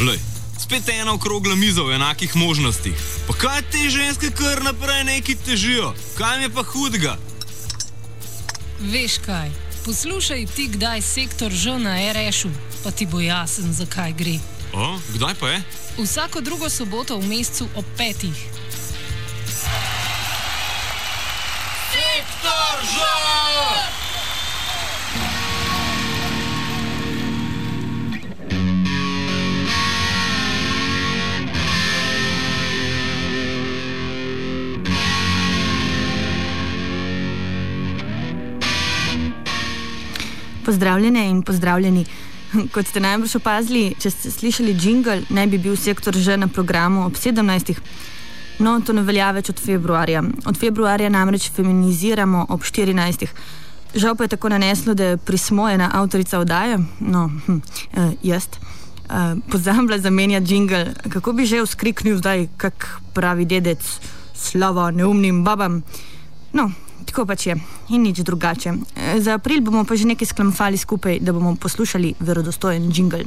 Glej, spet ena okrogla miza v enakih možnostih. Pa kaj te ženske kar naprej neki težijo? Kaj mi je pa hudega? Veš kaj, poslušaj ti kdaj Sektor Ž na RŠ-u, pa ti bo jasen, zakaj gre. O, kdaj pa je? Vsako drugo soboto v mesecu ob 5. Sektor Ž! Pozdravljene in pozdravljeni. Kot ste najbolj opazili, če ste slišali džingl, naj bi bil Sektor Ž na programu ob 17. No, to ne velja več od februarja. Od februarja namreč feminiziramo ob 14. Žal pa je tako naneslo, da je prismojena avtorica oddaje, jaz, pozabila zamenjati džingl. Kako bi že vzkriknil zdaj, kak pravi dedec, slava neumnim babam. No, tako pač je in nič drugače. Za april bomo pa že nekaj sklamfali skupaj, da bomo poslušali verodostojen džingl.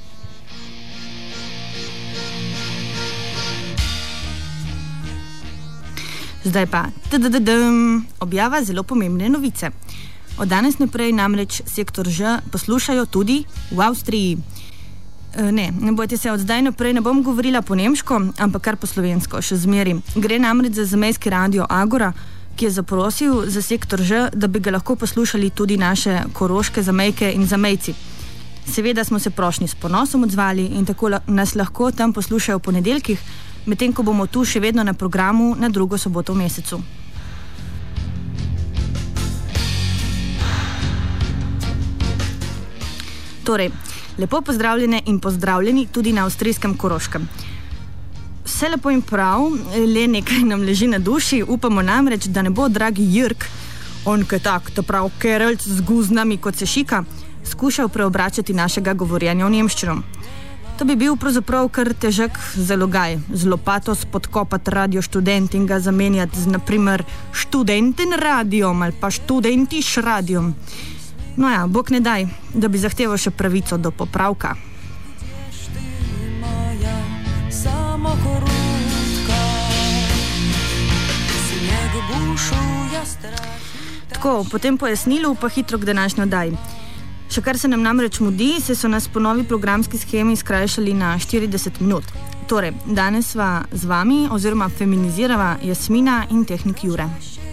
Zdaj pa, objava zelo pomembne novice. Od danes naprej namreč Sektor Ž poslušajo tudi v Avstriji. Ne bojte se, od zdaj naprej ne bom govorila po nemško, ampak kar po slovensko, še zmeri. Gre namreč za zamejski radio Agora, ki je zaprosil za Sektor Ž, da bi ga lahko poslušali tudi naše koroške zamejke in zamejci. Seveda smo se prošnji s ponosom odzvali in tako nas lahko tam poslušajo v ponedeljkih, medtem ko bomo tu še vedno na programu na drugo soboto v mesecu. Torej, lepo pozdravljene in pozdravljeni tudi na avstrijskem Koroškem. Vse lepo in prav, le nekaj nam leži na duši, upamo namreč, da ne bo dragi Jrk, on kaj tak, to prav kerelc z guznami kot se šika, skušal preobračati našega govorjenja v nemščino. To bi bil pravzaprav kar težek zalogaj, z lopato spodkopati Radio Študent in ga zamenjati z naprimer Študenten radiom ali pa Študentiš radiom. No ja, bog ne daj, da bi zahteval še pravico do popravka. Tako, po tem pojasnilu pa hitro k današnji oddaji. Še kar se nam namreč mudi, so nas po novi programski schemi skrajšali na 40 minut. Torej, danes sva z vami oziroma feminizirava Jasmina in tehnik Jure.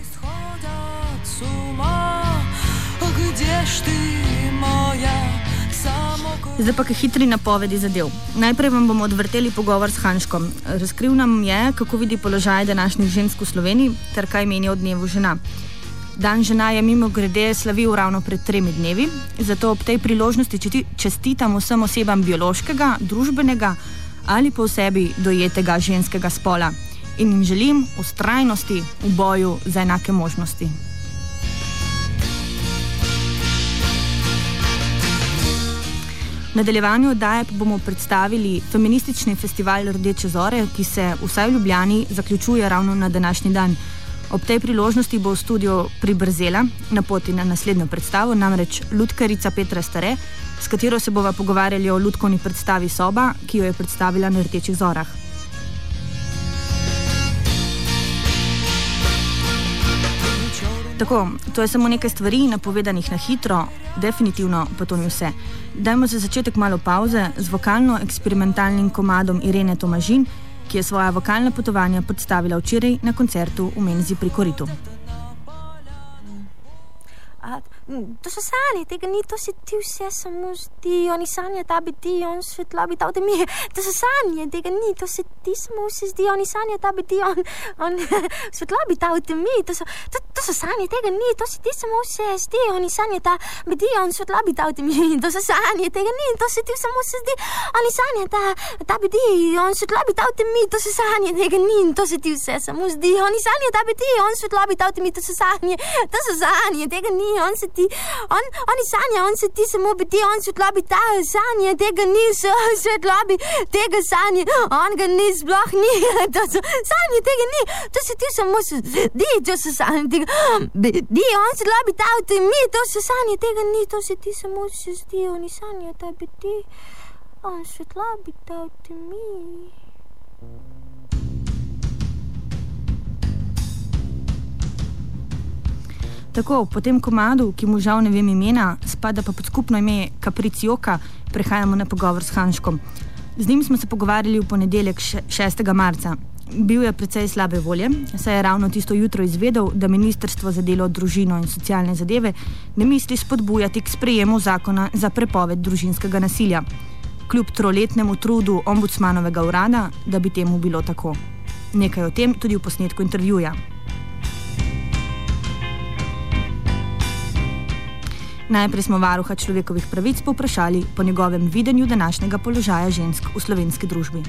Zdaj pa kaj hitri napovedi zadev. Najprej vam bomo odvrteli pogovor s Hanškom. Razkril nam je, kako vidi položaj današnjih žensk v Sloveniji ter kaj meni o dnevu žena. Dan žena je mimogrede slavil ravno pred 3 dnevi, zato ob tej priložnosti čestitam vsem osebam biološkega, družbenega ali po sebi dojetega ženskega spola in jim želim vztrajnosti v boju za enake možnosti. V nadaljevanju oddaje pa bomo predstavili feministični festival Rdeče zore, ki se vsaj v Ljubljani zaključuje ravno na današnji dan. Ob tej priložnosti bo v studiu pribrzela na poti na naslednjo predstavo, namreč lutkarica Petra Stare, s katero se bova pogovarjali o lutkovni predstavi Soba, ki jo je predstavila na Rdečih zorah. Tako, to je samo nekaj stvari, napovedanih na hitro, definitivno pa to ni vse. Dajmo za začetek malo pauze z vokalno-eksperimentalnim komadom Irene Tomažin, ki je svoja vokalna potovanja predstavila včeraj na koncertu v Menzi pri Koritu. To so sanje, tega ni, to se ti vse samo zdi, oni sanje, ta bi ti, on svetlobi, ta vde mi je. To so sanje, tega ni, to se ti samo vse zdi, oni sanje, ta bi ti, on svetlobi, ta vde mi. To so sanje, tega ni, to se ti samo vse zdi, oni sanje, ta bi ti, on svetlobi, ta vde mi. To so sanje, tega ni, to se ti samo vse zdi, oni sanje, ta bi ti, on svetlobi, ta vde mi. To so sanje, tega ni, to se ti vse samo zdi, oni sanje, ta bi ti, on svetlobi, ta vde mi. To so sanje, tega ni, on se ti, oni sanje, on se ti samo biti, on svetlobi, ta sanje, tega ni, svetlobi, tega sanje, on ga ni, sploh ni, to so sanje, tega ni, to se ti samo zdi, to so sanje, tega di, on svetlobi, ta vde mi, to so sanje, tega ni, to se ti samo zdi, oni sanje, ta biti, on svetlobi dal temi. Tako, po tem komadu, ki mu žal ne vem imena, spada pa pod skupno ime Kapricioka, prehajamo na pogovor s Hanžkom. Z njim smo se pogovarjali v ponedeljek 6. marca. Bil je precej slabe volje, saj je ravno tisto jutro izvedel, da Ministrstvo za delo, družino in socialne zadeve ne misli spodbujati k sprejemu zakona za prepoved družinskega nasilja. Kljub 3-letnemu trudu ombudsmanovega urada, da bi temu bilo tako. Nekaj o tem tudi v posnetku intervjuja. Najprej smo varuha človekovih pravic povprašali po njegovem videnju današnjega položaja žensk v slovenski družbi.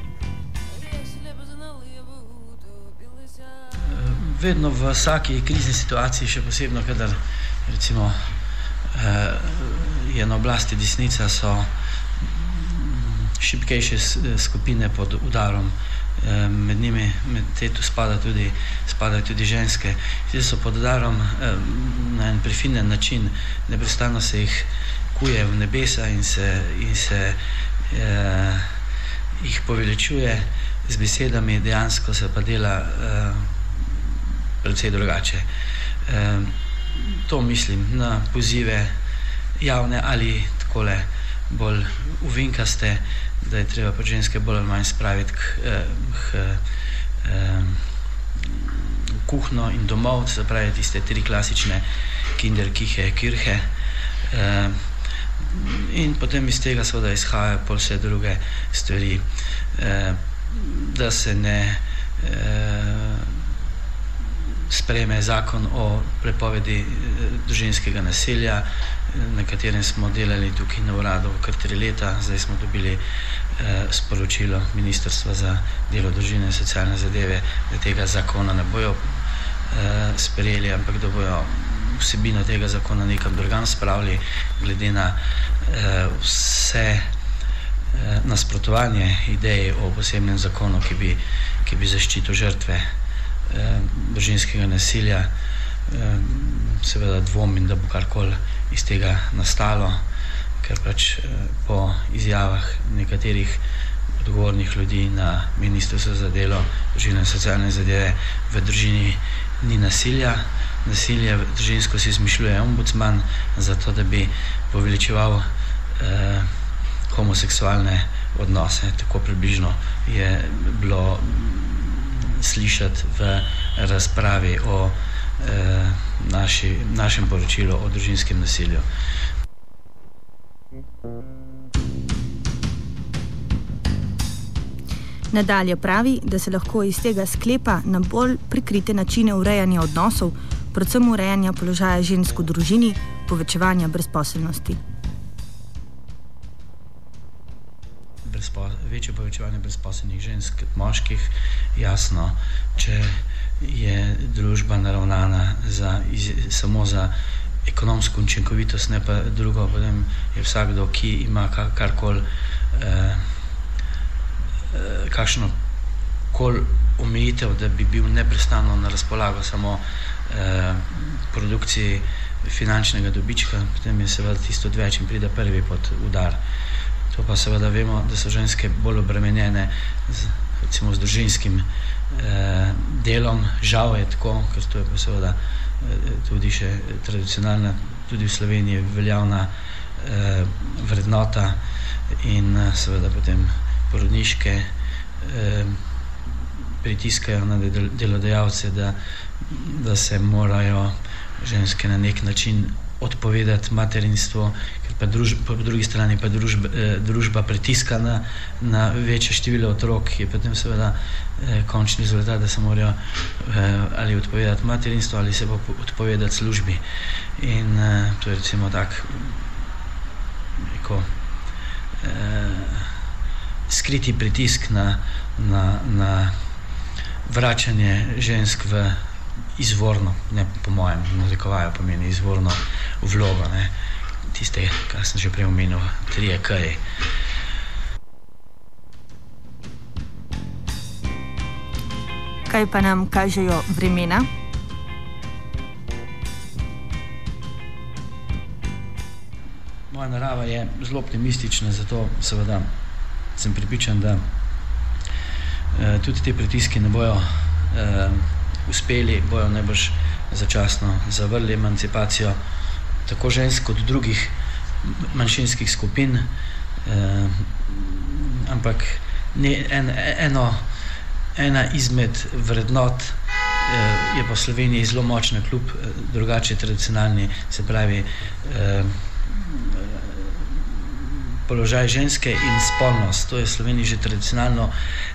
Vedno v vsaki krizni situaciji, še posebno, kadar recimo je na oblasti desnica, so šibkejše skupine pod udarom. Med njimi, med te tu spadajo tudi ženske. Ti so pod udarom na en prefinen način, neprestano se jih kuje v nebesa in se jih poveličuje z besedami, dejansko se pa dela precej drugače. To mislim na pozive javne ali takole bolj uvinkaste, da je treba pa ženske bolj ali manj spraviti k kuhno in domov, se pravi tiste 3 klasične kinder, kihe, kirhe. In potem iz tega seveda izhajajo pol vse druge stvari, da se ne sprejme zakon o prepovedi družinskega nasilja, na katerem smo delali tukaj na uradu kar 3 leta. Zdaj smo dobili sporočilo Ministrstva za delo, družine in socialne zadeve, da tega zakona ne bojo sprejeli, ampak da bojo vsebino tega zakona nekam drugam spravili, glede na vse nasprotovanje ideji o posebnem zakonu, ki bi zaščitil žrtve družinskega nasilja. Seveda dvomim, da bo karkoli iz tega nastalo, ker pač po izjavah nekaterih odgovornih ljudi na Ministrstvu za delo, družino in socialne zadeve v družini ni nasilja. Nasilje družinsko si izmišljuje ombudsman, zato da bi poveličeval homoseksualne odnose. Tako približno je bilo slišati v razpravi o našem poročilu o družinskem nasilju. Nadalje pravi, da se lahko iz tega sklepa na bolj prikrite načine urejanja odnosov, predvsem urejanja položaja žensk v družini, povečevanja brezposelnosti. Večje povečevanje brezposelnih žensk kot moških, jasno, če je družba naravnana samo za ekonomsko učinkovitost, ne pa drugo, potem je vsakdo, ki ima karkoli, kakšno kol omejitev, da bi bil neprestano na razpolago samo produkciji finančnega dobička, potem je seveda tisto odveč in pride prvi pod udar. To pa seveda vemo, da so ženske bolj obremenjene recimo z družinskim delom. Žal je tako, ker to je pa seveda tudi še tradicionalna, tudi v Sloveniji veljavna vrednota in seveda potem porodniške pritiskajo na delodajalce, da se morajo ženske na nek način odpovedati materinstvo, ker pa po drugi strani pa družba pritiska na večje število otrok, je potem seveda končni rezultat, da se morajo ali odpovedati materinstvo ali se pa odpovedati službi. In to je recimo tak skriti pritisk na vračanje žensk v izvorno, ne po mojem, narekovajo pomeni izvorno vlogo, ne, tiste, kar sem že prej omenil, 3 K-ji. Kaj pa nam kažejo vremena? Moje narava je zelo optimistična, zato seveda sem prepričan, da tudi te pritiski ne bojo uspeli, bojo najbrž začasno zavrli emancipacijo tako žensk kot drugih manjšinskih skupin, ampak ena izmed vrednot je pa v Sloveniji zelo močna, kljub drugače tradicionalni, se pravi položaj ženske in spolnost. To je v Sloveniji že tradicionalno,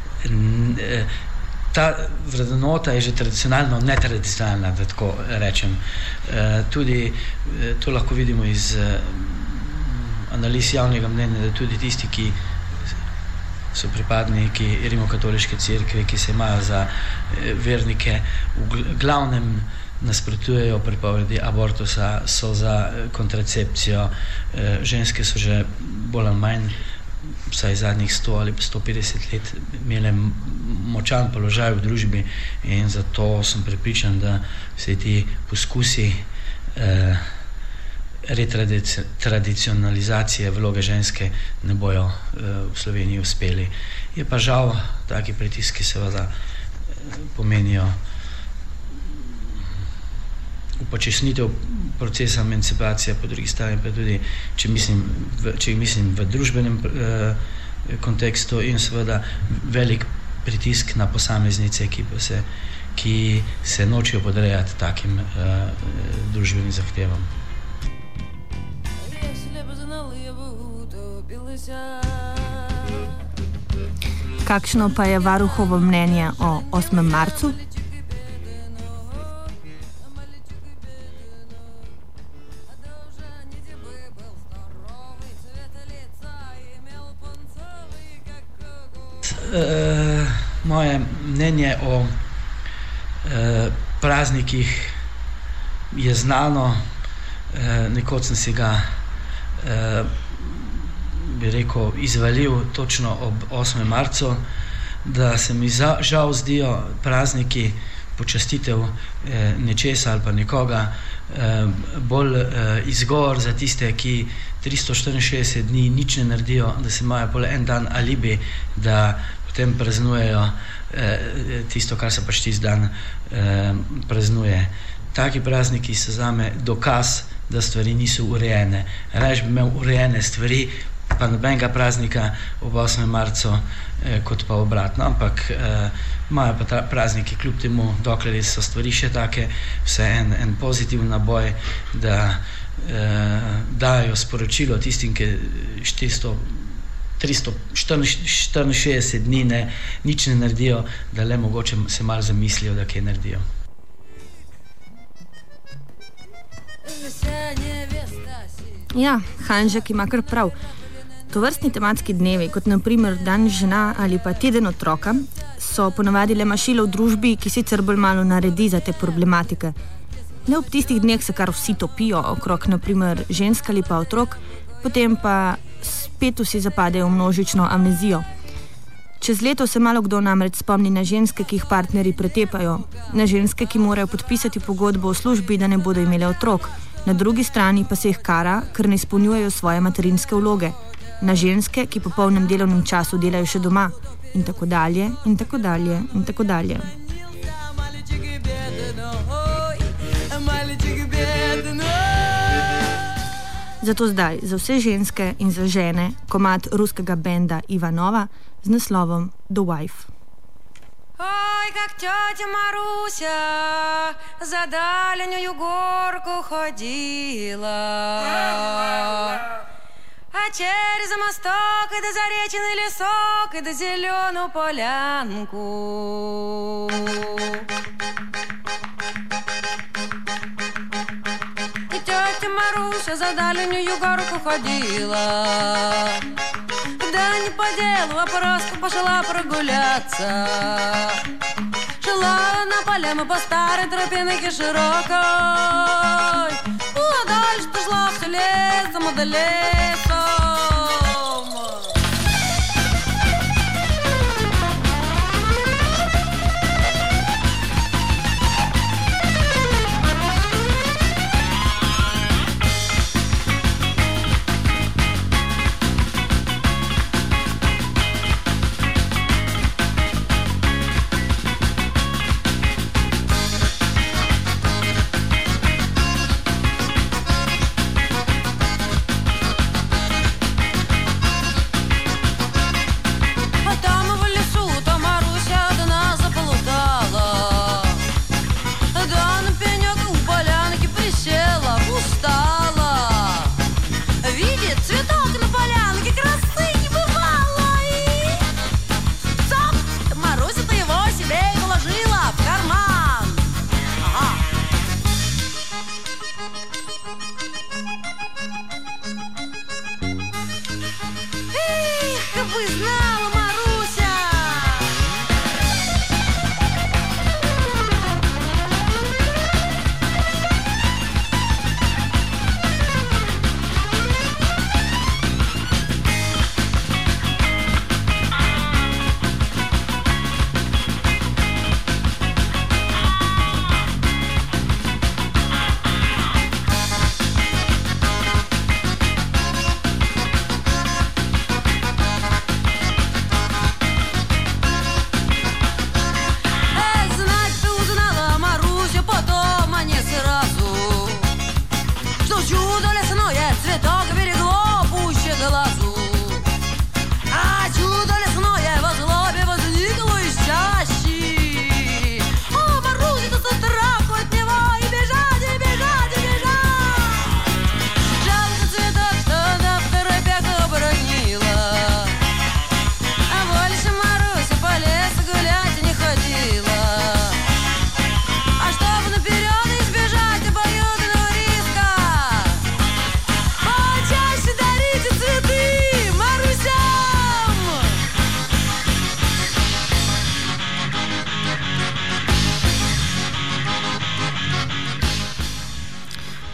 ta vrednota je že tradicionalno netradicionalna, da tako rečem. Tudi to lahko vidimo iz analiz javnega mnenja, da tudi tisti, ki so pripadniki rimokatoliške cerkve, ki se imajo za vernike, v glavnem nasprotujejo prepovedi abortusa, so za kontracepcijo. Ženske so že bolj ali manj, vsaj zadnjih 100 ali 150 let, imele močan položaj v družbi in zato sem prepričan, da vse ti poskusi retradicionalizacije vloge ženske ne bojo v Sloveniji uspeli. Je pa žal, taki pritiski seveda pomenijo upočasnitev procesa emancipacije, po drugi strani pa tudi, če mislim v družbenem kontekstu, in seveda velik pritisk na posameznice, ki se nočejo podrejati takim družbenim zahtevam. Kakšno pa je varuhovo mnenje o 8. marcu? Moje mnenje o praznikih je znano. Nekoč sem si ga bi rekel, izvalil točno ob 8. marcu, da se mi žal zdijo prazniki počastitev nečesa ali pa nekoga bolj izgovor za tiste, ki 364 dni nič ne naredijo, da se imajo pol en dan alibi, da potem praznujejo tisto, kar se pač tisti dan praznuje. Taki prazniki so zame dokaz, da stvari niso urejene. Raje bi imel urejene stvari, pa nobenega praznika ob 8. marcu kot pa obratno, ampak imajo pa prazniki kljub temu, dokler so stvari še take, vse en pozitiven naboj, da dajo sporočilo tistim, ki 364 dni nič ne naredijo, da le mogoče se malo zamislijo, da kaj naredijo. Ja, Hanžek ima kar prav. Tovrstni tematski dnevi, kot na primer dan žena ali pa teden otroka, so ponavadi le mašilo v družbi, ki sicer bolj malo naredi za te problematike. Le ob tistih dneh se kar vsi topijo okrog na primer žensk ali pa otrok, potem pa spet vsi zapadejo v množično amnezijo. Čez leto se malo kdo namreč spomni na ženske, ki jih partnerji pretepajo, na ženske, ki morajo podpisati pogodbo o službi, da ne bodo imele otrok, na drugi strani pa se jih kara, ker ne izpolnjujejo svoje materinske vloge, na ženske, ki po polnem delovnem času delajo še doma, in tako dalje, in tako dalje, in tako dalje. Zato zdaj za vse ženske in za žene komad ruskega benda Ivanova z naslovom The Wife. Ой, как тетя Маруся за дальнюю горку ходила, а через мосток и до заречный лесок и до зеленую полянку. И тетя Маруся за дальнюю горку ходила, да не по делу, а просто пошла прогуляться. Шла на полями по старой тропинке широкой, ну а дальше шла все лесом, да лесом.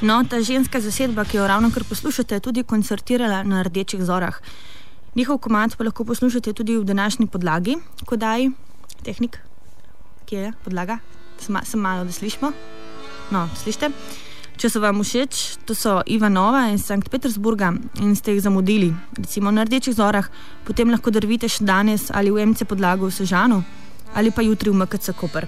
No, ta ženska zasedba, ki jo ravnokar poslušate, je tudi koncertirala na Rdečih zorah. Njihov komad pa lahko poslušate tudi v današnji podlagi, kodaj. Tehnik, kje je podlaga? Sem malo, da slišimo. No, slište? Če so vam všeč, to so Ivanova iz Sankt Petersburga in ste jih zamudili, recimo na Rdečih zorah, potem lahko drvite še danes ali v MC podlago v Sežanu ali pa jutri v MKC Koper.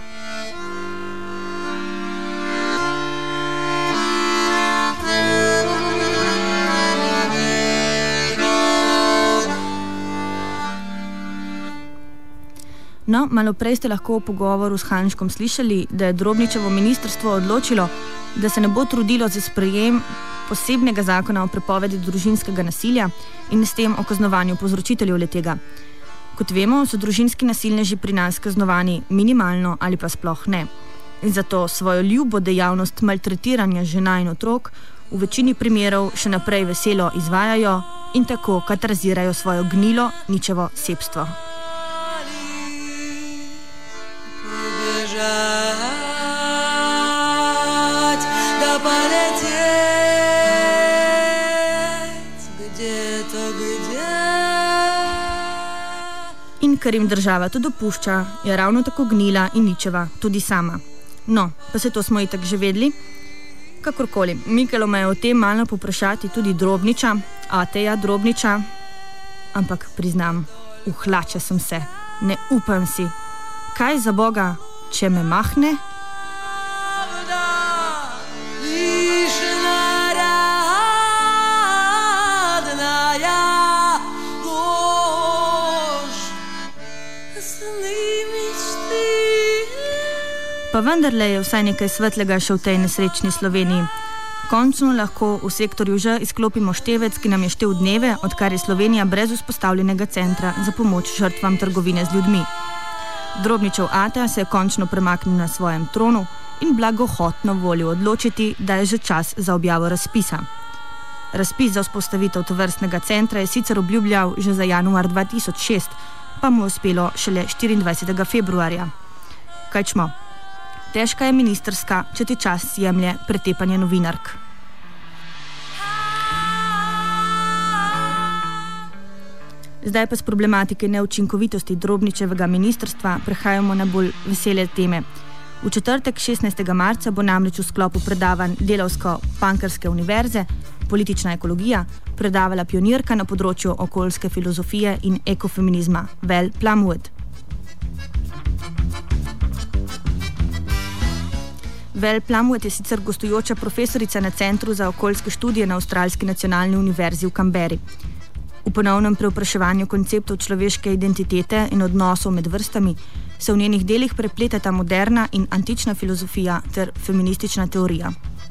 No, malo prej ste lahko v pogovoru s Hanžkom slišali, da je Drobničevo ministrstvo odločilo, da se ne bo trudilo za sprejem posebnega zakona o prepovedi družinskega nasilja in s tem o kaznovanju povzročiteljev letega. Kot vemo, so družinski nasilneži pri nas kaznovani minimalno ali pa sploh ne. In zato svojo ljubo dejavnost maltretiranja žena in otrok v večini primerov še naprej veselo izvajajo in tako katalizirajo svojo gnilo, ničevo sebstvo. In ker jim država to dopušča, je ravno tako gnila in ničeva tudi sama. No, pa se to smo itak že vedeli. Kakorkoli, Mikelo me je o tem malo poprašati tudi Drobniča, Ateja Drobniča, ampak priznam, uhlača sem se, ne upam si. Kaj za Boga, če me mahne? Pa vendarle je vsaj nekaj svetlega še v tej nesrečni Sloveniji. Končno lahko v sektorju že izklopimo števec, ki nam je štel dneve, odkar je Slovenija brez vzpostavljenega centra za pomoč žrtvam trgovine z ljudmi. Drobničev ata se je končno premaknil na svojem tronu in blagohotno volil odločiti, da je že čas za objavo razpisa. Razpis za vzpostavitev tovrstnega centra je sicer obljubljal že za januar 2006, pa mu je uspelo šele 24. februarja. Kajčmo, težka je ministrska, če ti čas jemlje pretepanje novinark. Zdaj pa s problematike neučinkovitosti Drobničevega ministrstva prehajamo na bolj vesele teme. V četrtek 16. marca bo namreč v sklopu predavanj Delavsko-Pankrske univerze Politična ekologija predavala pionirka na področju okoljske filozofije in ekofeminizma Vel Plumwood. Vel Plumwood je sicer gostujoča profesorica na Centru za okoljske študije na Avstralski nacionalni univerzi v Canberri. V ponovnem preopraševanju konceptov človeške identitete in odnosov med vrstami se v njenih delih prepletata moderna in antična filozofija ter feministična teorija.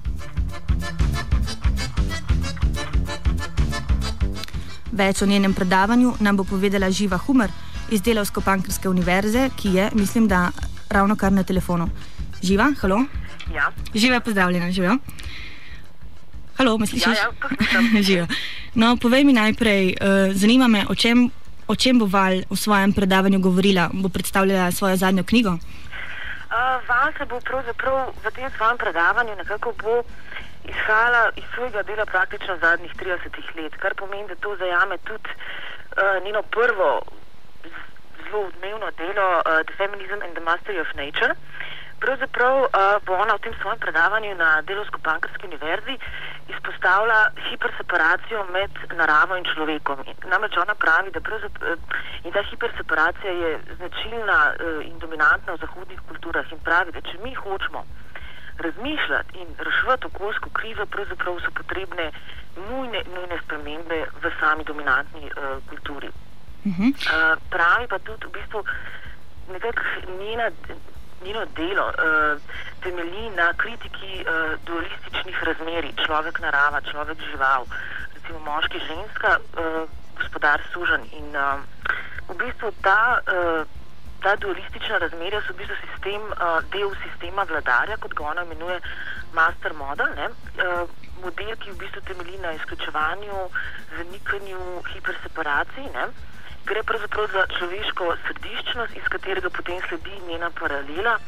Več o njenem predavanju nam bo povedala Živa Humar iz Delavsko-Pankrske univerze, ki je, mislim, da ravno kar na telefonu. Živa, halo? Ja. Živa, pozdravljena, Živa. Halo, me slišiš? Ja, poslušam. Živa. No, povej mi najprej, zanima me, o čem bo Val v svojem predavanju govorila? Bo predstavljala svojo zadnjo knjigo? Val se bo pravzaprav v tem svojem predavanju nekako bo izhajala iz svojega dela praktično zadnjih 30 let, kar pomeni, da to zajame tudi njeno prvo zelo odmevno delo The Feminism and the Mastery of Nature. Pravzaprav bo ona v tem svojem predavanju na Delavsko-Pankrski univerzi izpostavlja hiperseparacijo med naravo in človekom. Namreč ona pravi, da in ta hiperseparacija je značilna in dominantna v zahodnih kulturah in pravi, da če mi hočemo razmišljati in reševati okoljsko krizo, pravzaprav so potrebne nujne spremembe v sami dominantni kulturi. Pravi pa tudi v bistvu nekako njeno delo temelji na kritiki dualističnih razmerij, človek-narava, človek-žival, recimo moški-ženska, gospodar-suženj. In v bistvu ta dualistična razmerja so v bistvu del sistema vladarja, kot ga ona imenuje master model, model, ki v bistvu temelji na izključevanju, zanikanju, hiperseparaciji, Gre pravzaprav za človeško središčnost, iz katerega potem sledi njena paralela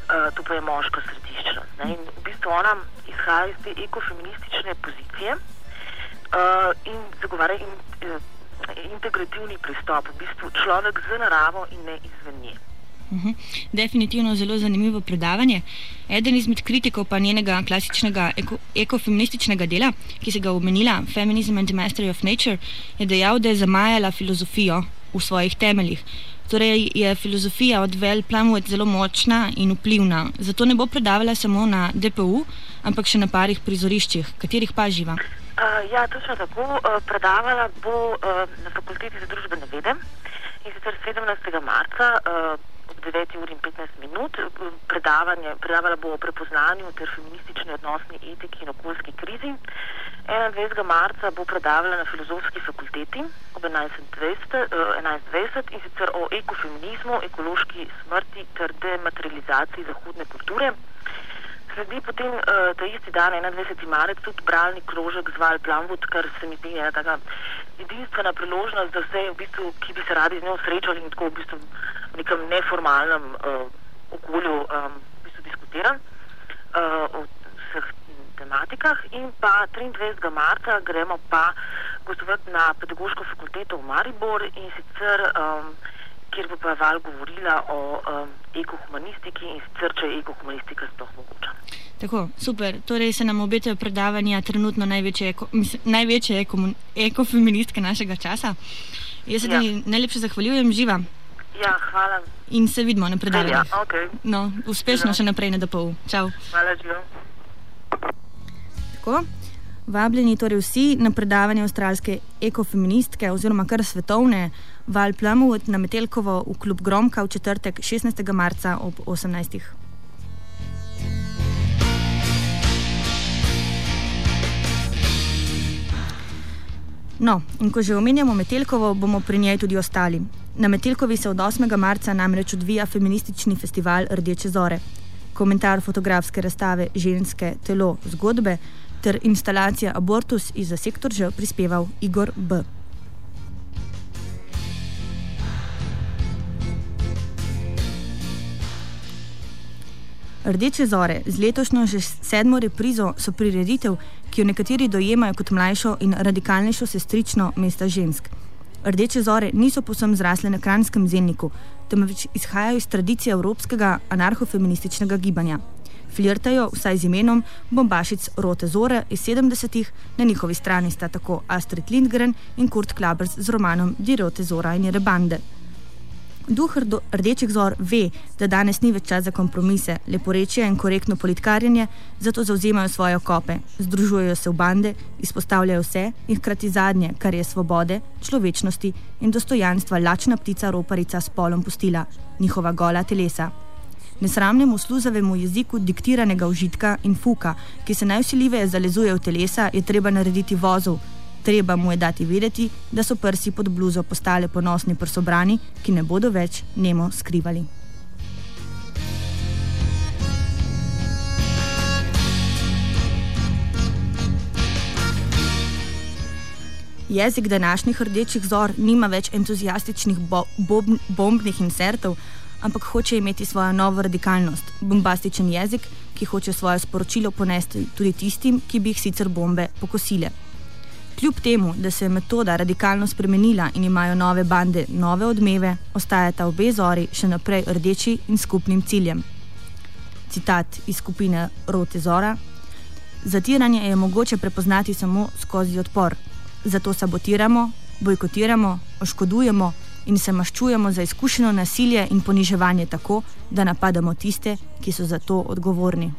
to pa je moška središčnost. Ne? In v bistvu ona izhaja iz te ekofeministične pozicije in zagovarja integrativni pristop, v bistvu človek z naravo in ne izven nje. Definitivno zelo zanimivo predavanje. Eden izmed kritikov pa njenega klasičnega ekofeminističnega dela, ki se ga omenila, Feminism and the Mastery of Nature, je dejal, da je zamajala filozofijo v svojih temeljih. Torej je filozofija od Val Plumwood zelo močna in vplivna. Zato ne bo predavala samo na DPU, ampak še na parih prizoriščih, katerih pa živa. Ja, točno tako. Predavala bo na Fakulteti za družbene vede in sicer 17. marca ob 9:15. Predavala bo o prepoznanju ter feministični odnosni etiki in okoljski krizi. 21. marca bo predavala na Filozofski fakulteti ob 11:20 in sicer o ekofeminizmu, ekološki smrti ter dematerializaciji zahodne kulture. Sledi potem ta isti dan, 21. marec, tudi bralni krožek z Val Plumwood, kar se mi zdi ena taka edinstvena priložnost, da vse, v bistvu, ki bi se radi z njo srečali in tako v bistvu v nekem neformalnem okolju v bistvu diskutira o vseh tematikah. In pa 23. marca gremo pa gostovati na Pedagoško fakulteto v Maribor in sicer kjer bo pa Val govorila o ekohumanistiki in sicer, če je ekohumanistika sploh mogoča. Tako, super. Torej se nam obetajo predavanja trenutno največje ekofeministke našega časa. Jaz se ti najlepše zahvaljujem, živa. Ja, hvala. In se vidimo na predavanju. Ja, okay. No, uspešno še naprej na DPU. Čau. Hvala, živa. Tako, vabljeni torej vsi na predavanje avstralske ekofeministke oziroma kar svetovne Val Plumwood na Metelkovo v klub Gromka v četrtek 16. marca ob 18. No, in ko že omenjamo Metelkovo, bomo pri njej tudi ostali. Na Metelkovi se od 8. marca namreč odvija feministični festival Rdeče zore. Komentar fotografske razstave Ženske, telo, zgodbe ter instalacija Abortus iz za sektor Ž prispeval Igor B. Rdeče zore z letošnjo že 7. reprizo so prireditev, ki jo nekateri dojemajo kot mlajšo in radikalnejšo sestrično mesta žensk. Rdeče zore niso povsem zrasle na Kranjskem zelniku, temveč izhajajo iz tradicije evropskega anarhofeminističnega gibanja. Flirtajo vsaj z imenom bombašic Rote zore iz 70-ih, na njihovi strani sta tako Astrid Lindgren in Kurt Klabers z romanom Die Rote Zora in ihre Bande. Duh Rdečih zor ve, da danes ni več čas za kompromise, leporečje in korektno politkarjenje, zato zauzemajo svoje okope, združujejo se v bande, izpostavljajo vse in hkrati zadnje, kar je svobode, človečnosti in dostojanstva lačna ptica roparica s polom pustila, njihova gola telesa. Nesramnemu sluzavemu jeziku diktiranega užitka in fuka, ki se najvsiljiveje zalezuje v telesa, je treba narediti vozov. Treba mu je dati vedeti, da so prsi pod bluzo postale ponosni prsobrani, ki ne bodo več nemo skrivali. Jezik današnjih rdečih zor nima več entuzijastičnih bombnih insertov, ampak hoče imeti svojo novo radikalnost, bombastičen jezik, ki hoče svoje sporočilo ponesti tudi tistim, ki bi jih sicer bombe pokosile. Kljub temu, da se je metoda radikalno spremenila in imajo nove bande, nove odmeve, ostajata obe zori še naprej rdeči in skupnim ciljem. Citat iz skupine Rote zora. Zatiranje je mogoče prepoznati samo skozi odpor. Zato sabotiramo, bojkotiramo, oškodujemo in se maščujemo za izkušeno nasilje in poniževanje tako, da napadamo tiste, ki so za to odgovorni.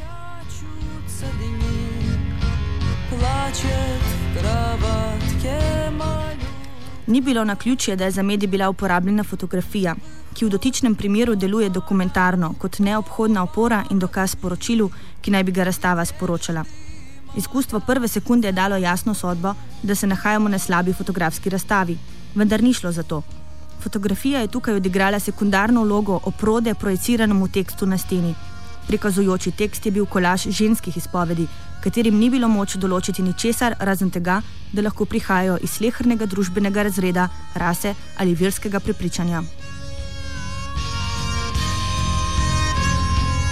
Ni bilo naključje, da je za medij bila uporabljena fotografija, ki v dotičnem primeru deluje dokumentarno kot neobhodna opora in dokaz poročilu, ki naj bi ga razstava sporočala. Izkustvo prve sekunde je dalo jasno sodbo, da se nahajamo na slabi fotografski razstavi, vendar ni šlo za to. Fotografija je tukaj odigrala sekundarno vlogo oprode projiciranemu tekstu na steni. Prikazujoči tekst je bil kolaž ženskih izpovedi, katerim ni bilo moč določiti ničesar razen tega, da lahko prihajajo iz slehernega družbenega razreda, rase ali verskega prepričanja.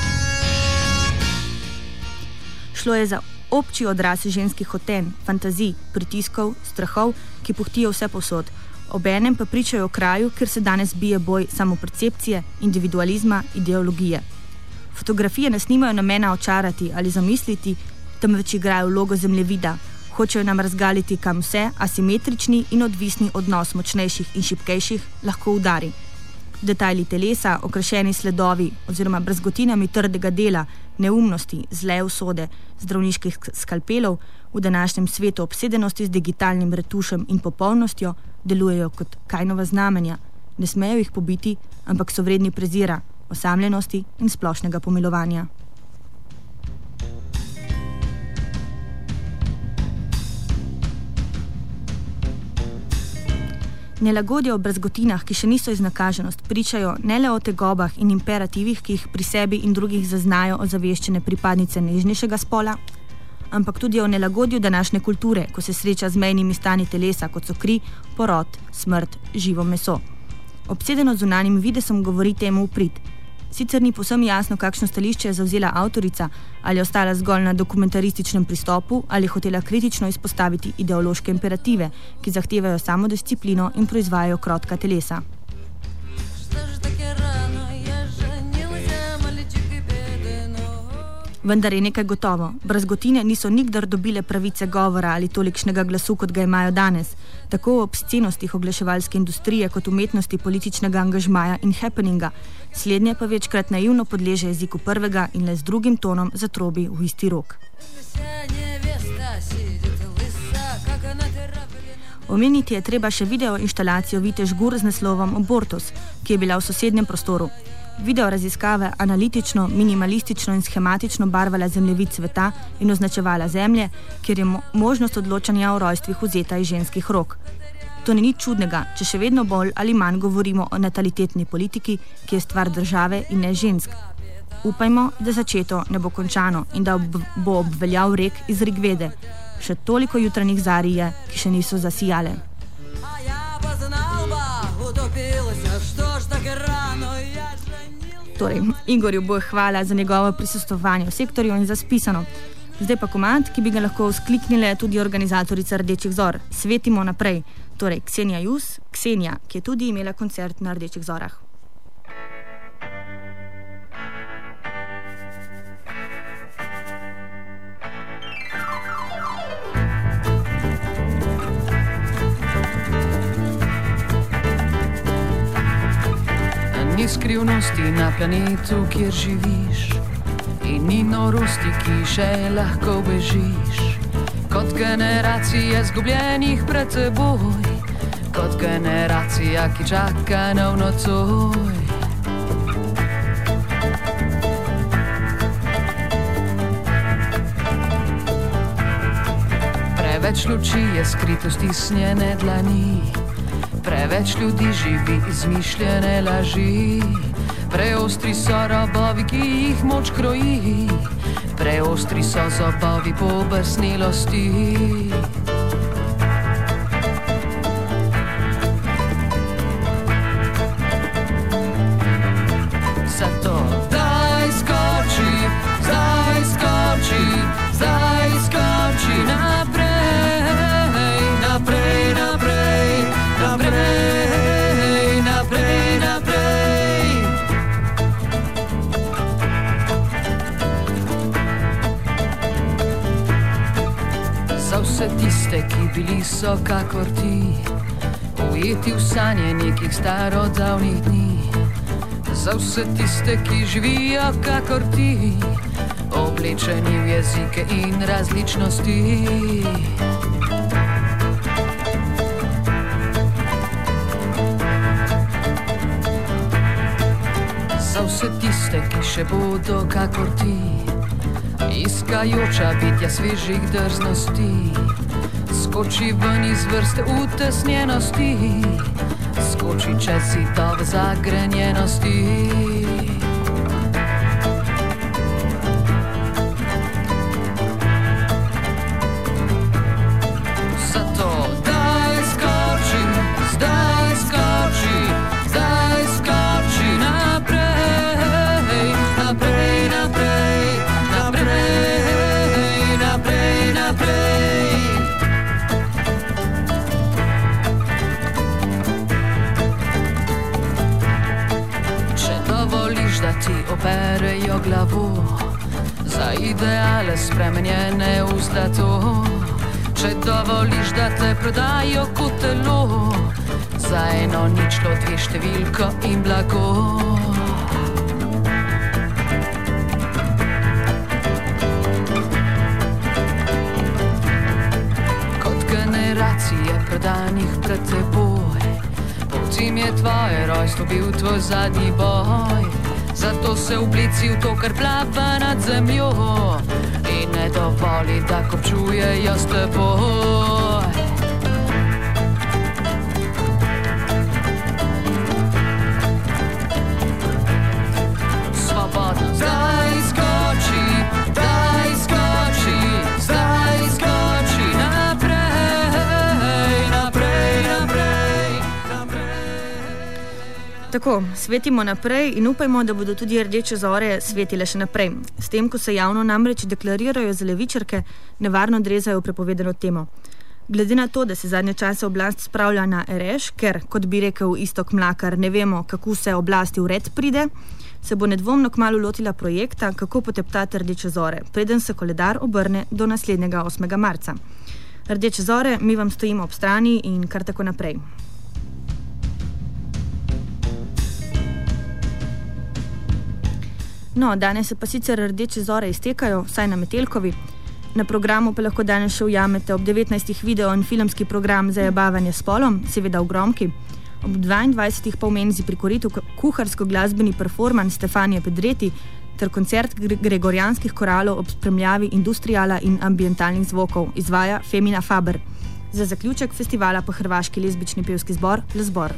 Šlo je za obči odraz ženskih hotenj, fantazij, pritiskov, strahov, ki puhtijo vse povsod. Obenem pa pričajo o kraju, kjer se danes bije boj samopercepcije, individualizma, ideologije. Fotografije ne snimajo namena očarati ali zamisliti, temveč igrajo vlogo zemljevida. Hočejo nam razgaliti, kam vse asimetrični in odvisni odnos močnejših in šibkejših lahko udari. Detajli telesa, okrašeni sledovi oziroma brazgotinami trdega dela, neumnosti, zle usode, zdravniških skalpelov v današnjem svetu obsedenosti z digitalnim retušem in popolnostjo delujejo kot Kainova znamenja. Ne smejo jih pobiti, ampak so vredni prezira, osamljenosti in splošnega pomilovanja. Nelagodje o brazgotinah, ki še niso iznakaženost, pričajo ne le o tegobah in imperativih, ki jih pri sebi in drugih zaznajo ozaveščene pripadnice nežnejšega spola, ampak tudi o nelagodju današnje kulture, ko se sreča z mejnimi stanji telesa, kot so kri, porod, smrt, živo meso. Obsedeno zunanjim videsom govori temu v prid. Sicer ni povsem jasno, kakšno stališče je zavzela avtorica, ali je ostala zgolj na dokumentarističnem pristopu, ali je hotela kritično izpostaviti ideološke imperative, ki zahtevajo samodisciplino in proizvajajo krotka telesa. Vendar je nekaj gotovo. Brazgotine niso nikdar dobile pravice govora ali tolikšnega glasu, kot ga imajo danes, tako v obscenostih oglaševalske industrije kot umetnosti političnega angažmaja in happeninga. Slednje pa večkrat naivno podleže jeziku prvega in le z drugim tonom zatrobi v isti rok. Omeniti je treba še video inštalacijo Vite Žgur z naslovom Abortus, ki je bila v sosednjem prostoru. Video raziskave analitično, minimalistično in schematično barvala zemljevid sveta in označevala zemlje, kjer je možnost odločanja o rojstvih vzeta iz ženskih rok. To ni nič čudnega, če še vedno bolj ali manj govorimo o natalitetni politiki, ki je stvar države in ne žensk. Upajmo, da začeto ne bo končano in da bo obveljal rek iz Rigvede. Še toliko jutranjih zarij je, ki še niso zasijale. Torej, Igorju bo hvala za njegovo prisostvovanje v sektorju in za spisano. Zdaj pa komad, ki bi ga lahko vzkliknile tudi organizatorica Rdečih zor. Svetimo naprej. Torej, Ksenija Jus, Ksenija, ki je tudi imela koncert na Rdečih zorah. Ni skrivnosti na planetu, kjer živiš, in ni norosti, ki še lahko bežiš. Kot generacija zgubljenih pred teboj, kot generacija, ki čaka nov nocoj. Preveč luči je skrito stisnjene dlani, preveč ljudi živi izmišljene laži. Preostri so robovi, ki jih moč kroji, preostri so zobovi pobesnelosti. Zato daj skoči, zdaj skoči, zdaj skoči naprej, naprej, naprej, naprej, naprej, naprej. Za vse tiste, ki bili so kakor ti, ujeti v sanje nekih starodavnih dni. Za vse tiste, ki živijo kakor ti, oblečeni v jezike in različnosti. Za vse tiste, ki še bodo kakor ti, iskajoča bitja svežih drznosti, skoči ven iz vrste utesnjenosti, skoči čez zidove zagrenjenosti. Zato daj skoči, zdaj skoči, zdaj skoči naprej, naprej, naprej, naprej, ti operejo glavo za ideale spremenjene v zlato. Če dovoliš, da te prodajo kot telo, za 1, 0, 2 številko in blago. Kot generacije predanih pred teboj, povcim je tvoje rojstvo bil tvoj zadnji boj. Zato se oblici v to, kar plava nad zemljo, in ne dovoli, da kopčujejo s teboj. Svobodno zdaj skoči, zdaj skoči, zdaj skoči naprej, naprej, naprej, naprej. Tako, svetimo naprej in upajmo, da bodo tudi rdeče zore svetile še naprej. S tem, ko se javno namreč deklarirajo za levičarke, nevarno drezajo v prepovedano temo. Glede na to, da se zadnje čase oblast spravlja na Ereš, ker, kot bi rekel Iztok Mlakar, ne vemo, kako se oblasti v red pride, se bo nedvomno kmalu lotila projekta, kako poteptati rdeče zore, preden se koledar obrne do naslednjega 8. marca. Rdeče zore, mi vam stojimo ob strani in kar tako naprej. No, danes se pa sicer rdeče zore iztekajo, vsaj na Metelkovi. Na programu pa lahko danes še ujamete ob 19. video in filmski program Zajebavanje s polom, seveda v Gromki. Ob 22. pa v Menzi pri koritu kuharsko-glasbeni performans Stefanije Pedreti ter koncert gregorijanskih koralov ob spremljavi industriala in ambientalnih zvokov izvaja Femina Faber. Za zaključek festivala pa hrvaški lezbični pevski zbor Lezbor.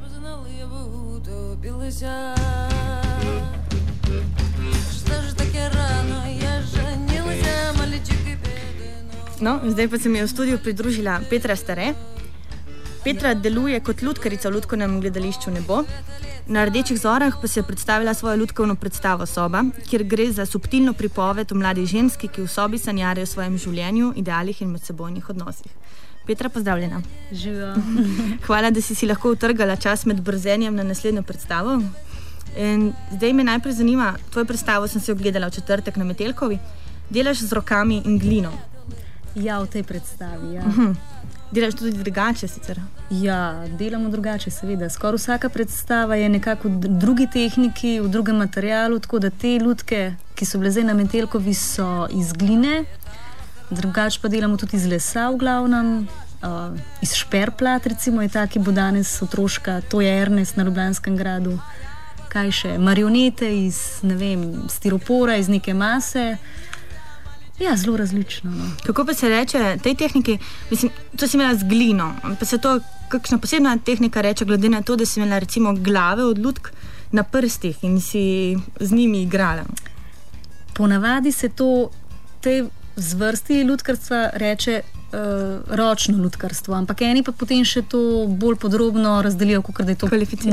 No, zdaj pa se mi je v studiu pridružila Petra Stare. Petra deluje kot lutkarica v lutkovnem gledališču Nebo. Na Rdečih zorah pa se je predstavila svojo lutkovno predstavo Soba, kjer gre za subtilno pripoved o mladi ženski, ki v sobi sanjari o svojem življenju, idealih in medsebojnih odnosih. Petra, pozdravljena. Živijo. Hvala, da si lahko utrgala čas med brzenjem na naslednjo predstavo. In zdaj me najprej zanima, tvojo predstavo sem si ogledala v četrtek na Metelkovi. Delaš z rokami in glino. Ja, v tej predstavi, ja. Delaš tudi drugače sicer? Ja, delamo drugače, seveda. Skoraj vsaka predstava je nekako v drugi tehniki, v drugem materialu, tako da te lutke, ki so bile zdaj na Metelkovi, so iz gline, drugače pa delamo tudi iz lesa v glavnem, iz šperplat, recimo je ta, ki bo danes otroška, to je Ernest na Ljubljanskem gradu. Kaj še? Marionete iz, ne vem, stiropora, iz neke mase. Ja, zelo različno. No. Kako pa se reče tej tehniki, mislim, to si imela z glino, pa se to kakšna posebna tehnika reče, glede na to, da si imela recimo glave od lutk na prstih in si z njimi igrala? Ponavadi se to tej zvrsti lutkarstva reče ročno lutkarstvo, ampak eni pa potem še to bolj podrobno razdelijo, kakor da je to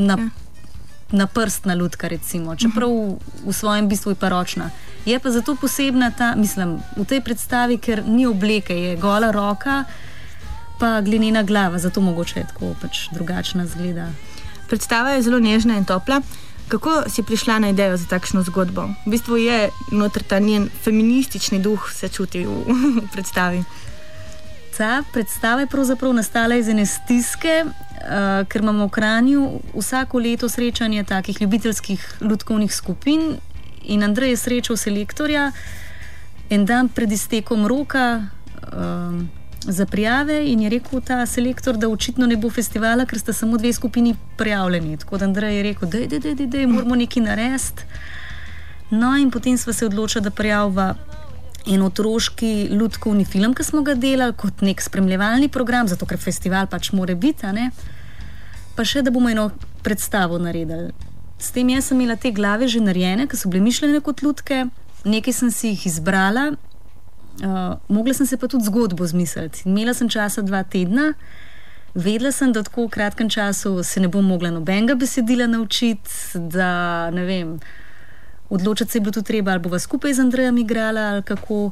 na prstna lutka, recimo, čeprav v svojem bistvu je pa ročna. Je pa zato posebna ta, mislim, v tej predstavi, ker ni obleke, je gola roka, pa glinena glava, zato mogoče je tako pač drugačna zgleda. Predstava je zelo nežna in topla. Kako si prišla na idejo za takšno zgodbo? V bistvu je notr ta njen feministični duh se čuti v predstavi. Ta predstava je pravzaprav nastala iz ene stiske, ker imamo v Kranju vsako leto srečanje takih ljubiteljskih lutkovnih skupin in Andrej je srečal selektorja en dan pred iztekom roka za prijave in je rekel ta selektor, da očitno ne bo festivala, ker sta samo 2 skupini prijavljeni. Tako da Andrej je rekel, dej, moramo nekaj narediti. No in potem sva se odločila, da prijavva en otroški lutkovni film, ki smo ga delali kot nek spremljevalni program, zato ker festival pač mora biti, ne? Pa še, da bomo eno predstavo naredili. S tem jaz sem imela te glave že narejene, ki so bile mišljene kot lutke, nekaj sem si jih izbrala, mogla sem se pa tudi zgodbo zmisliti. Imela sem časa 2 tedna, vedela sem, da tako v kratkem času se ne bom mogla nobenega besedila naučiti, da ne vem, odločiti se je bilo tudi treba, ali bova skupaj z Andrejem igrala, ali kako.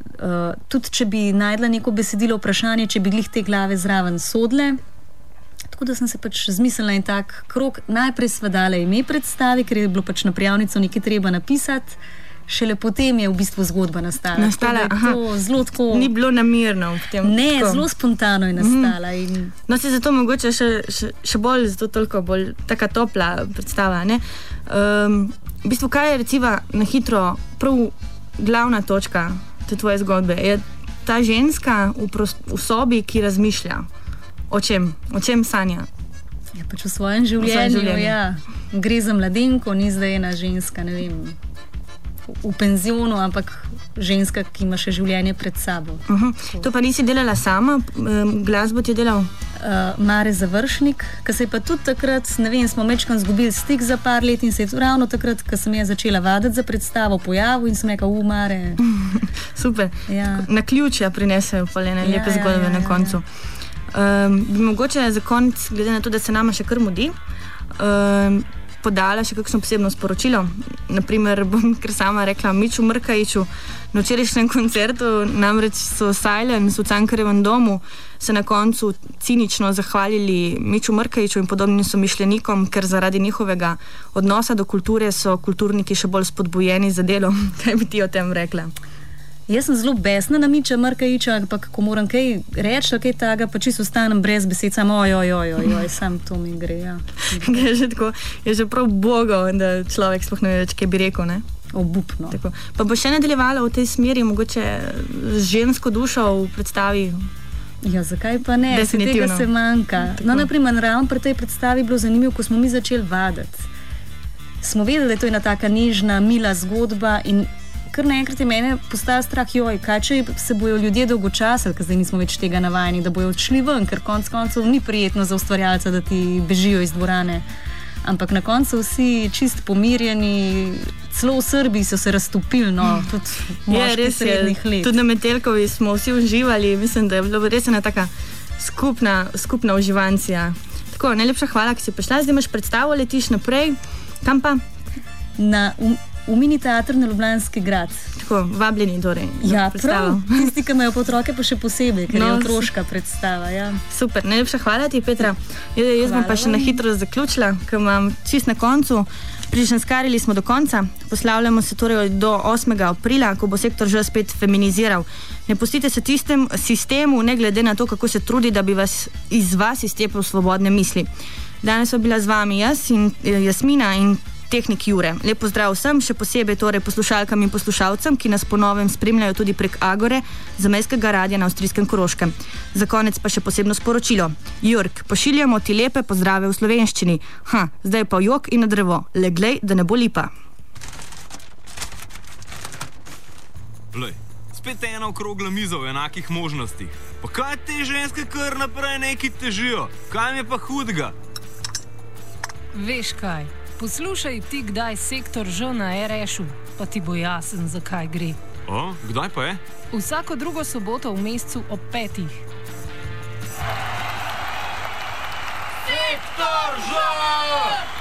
Tudi, če bi najdla neko besedilo vprašanje, če bi glih te glave zraven sodle. Tako da sem se pač zmislila in tak krog. Najprej sva dala ime predstavi, ker je bilo pač na prijavnico nekaj treba napisati. Šele potem je v bistvu zgodba nastala. Zelo tako... Ni bilo namirno v tem. Ne, zelo spontano je nastala. No, se zato mogoče še bolj, zato toliko bolj taka topla predstava, ne? V bistvu, kaj je recimo na hitro prav glavna točka te tvoje zgodbe? Je ta ženska v sobi, ki razmišlja. O čem sanja? Ja, pač v svojem življenju, ja. Gre za mladenko, ni zdaj ena ženska, ne vem, v penzionu, ampak ženska, ki ima še življenje pred sabo. To pa nisi delala sama? Glasbo ti je delal? Mare Završnik, ki se je pa tudi takrat, ne vem, smo mečkam zgubili stik za par let in se je ravno takrat, ko sem jaz začela vaditi za predstavo, pojavil in sem rekla, Mare. Super. Ja. Na ključja prinesejo polene lepe zgodbe na koncu. Bi mogoče za konec, glede na to, da se nama še kar mudi, podala še kakšno posebno sporočilo. Naprimer, bom kar sama rekla Miču Mrkajiču. Na včerajšnjem koncertu namreč so Silence v Cankarjevem domu se na koncu cinično zahvalili Miču Mrkajiču in podobnim somišljenikom, ker zaradi njihovega odnosa do kulture so kulturniki še bolj spodbujeni za delo. Kaj bi ti o tem rekla? Jaz sem zelo besna na Miča Mrkajiča, ampak ko moram kaj reči, kaj taga, pa čisto ostanem brez besed, samo sam to mi gre, ja. Je že prav bogo, da človek sploh ne ve več, kaj bi rekel, ne? Obupno. Tako. Pa bo še nadaljevala v tej smeri, mogoče z žensko dušo v predstavi? Ja, zakaj pa ne? Tega se manjka. No, naprimer, ravno pri tej predstavi bilo zanimivo, ko smo mi začeli vaditi. Smo vedeli, da je to ena taka nežna, mila zgodba in kar naenkrat je mene postavil strah, kaj če se bojo ljudje dolgočasili, ker zdaj nismo več tega navajeni, da bojo odšli ven, ker konec koncev ni prijetno za ustvarjalca, da ti bežijo iz dvorane. Ampak na koncu vsi čist pomirjeni, celo v Srbiji so se raztopili, no, tudi moški srednjih let. Tudi na Metelkovi smo vsi uživali, mislim, da je bilo res ena taka skupna uživancija. Tako, najlepša hvala, ki si prišla, zdaj imaš predstavo, letiš naprej, kam pa? V mini teatr na Ljubljanski grad. Tako, vabljeni torej. Ja, prav. Tisti, ki imajo otroke, pa še posebej, ker je otroška predstava. Ja. Super, najlepša hvala ti, Petra. Jaz bom pa še na hitro zaključila, ker imam čist na koncu. Priženskarili smo do konca. Poslavljamo se torej do 8. aprila, ko bo sektor že spet feminiziral. Ne pustite se sistemu, ne glede na to, kako se trudi, da bi iz vas iztepil svobodne misli. Danes so bila z vami jaz in Jasmina in tehnik Jure. Lep pozdrav vsem, še posebej torej poslušalkam in poslušalcem, ki nas po novem spremljajo tudi prek Agore, zamejskega radia na avstrijskem Koroškem. Za konec pa še posebno sporočilo. Jurk, pošiljamo ti lepe pozdrave v slovenščini. Zdaj pa jok in na drevo. Le glej, da ne bo lipa. Lej, spet ena okrogla miza v enakih možnostih. Pa kaj te ženske kar naprej neki težijo? Kaj je pa hudega? Veš kaj? Poslušaj ti kdaj sektor Ž na RŠ-u, pa ti bo jasen, zakaj gre. Kdaj pa je? Vsako drugo soboto v mesecu ob 5. Sektor Ž!